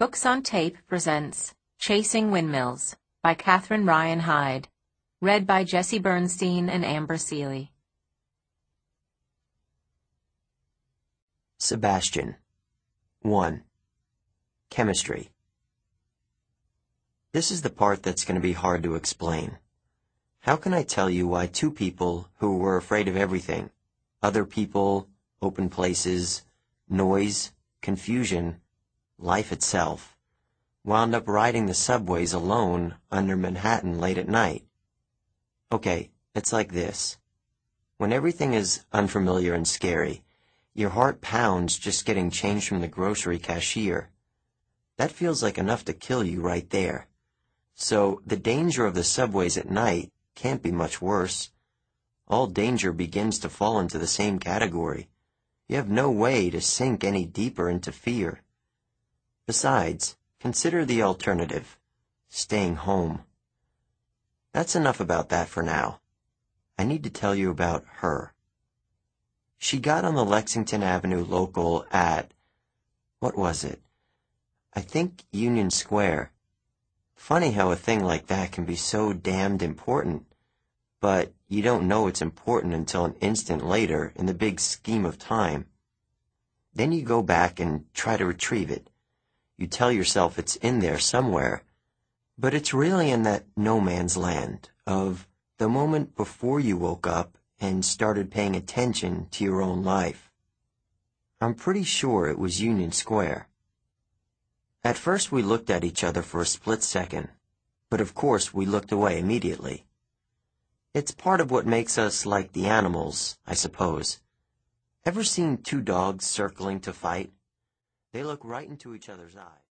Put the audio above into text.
Books on Tape presents Chasing Windmills by Catherine Ryan Hyde, read by Jesse Bernstein and Amber Seeley. Sebastian. 1. Chemistry. This is the part that's going to be hard to explain. How can I tell you why two people who were afraid of everything, other people, open places, noise, confusion, life itself, wound up riding the subways alone under Manhattan late at night? Okay, it's like this. When everything is unfamiliar and scary, your heart pounds just getting change from the grocery cashier. That feels like enough to kill you right there. So the danger of the subways at night can't be much worse. All danger begins to fall into the same category. You have no way to sink any deeper into fear. Besides, consider the alternative, staying home. That's enough about that for now. I need to tell you about her. She got on the Lexington Avenue local at, what was it? I think Union Square. Funny how a thing like that can be so damned important, but you don't know it's important until an instant later in the big scheme of time. Then you go back and try to retrieve it. You tell yourself it's in there somewhere, but it's really in that no man's land of the moment before you woke up and started paying attention to your own life. I'm pretty sure it was Union Square. At first we looked at each other for a split second, but of course we looked away immediately. It's part of what makes us like the animals, I suppose. Ever seen two dogs circling to fight? They look right into each other's eyes.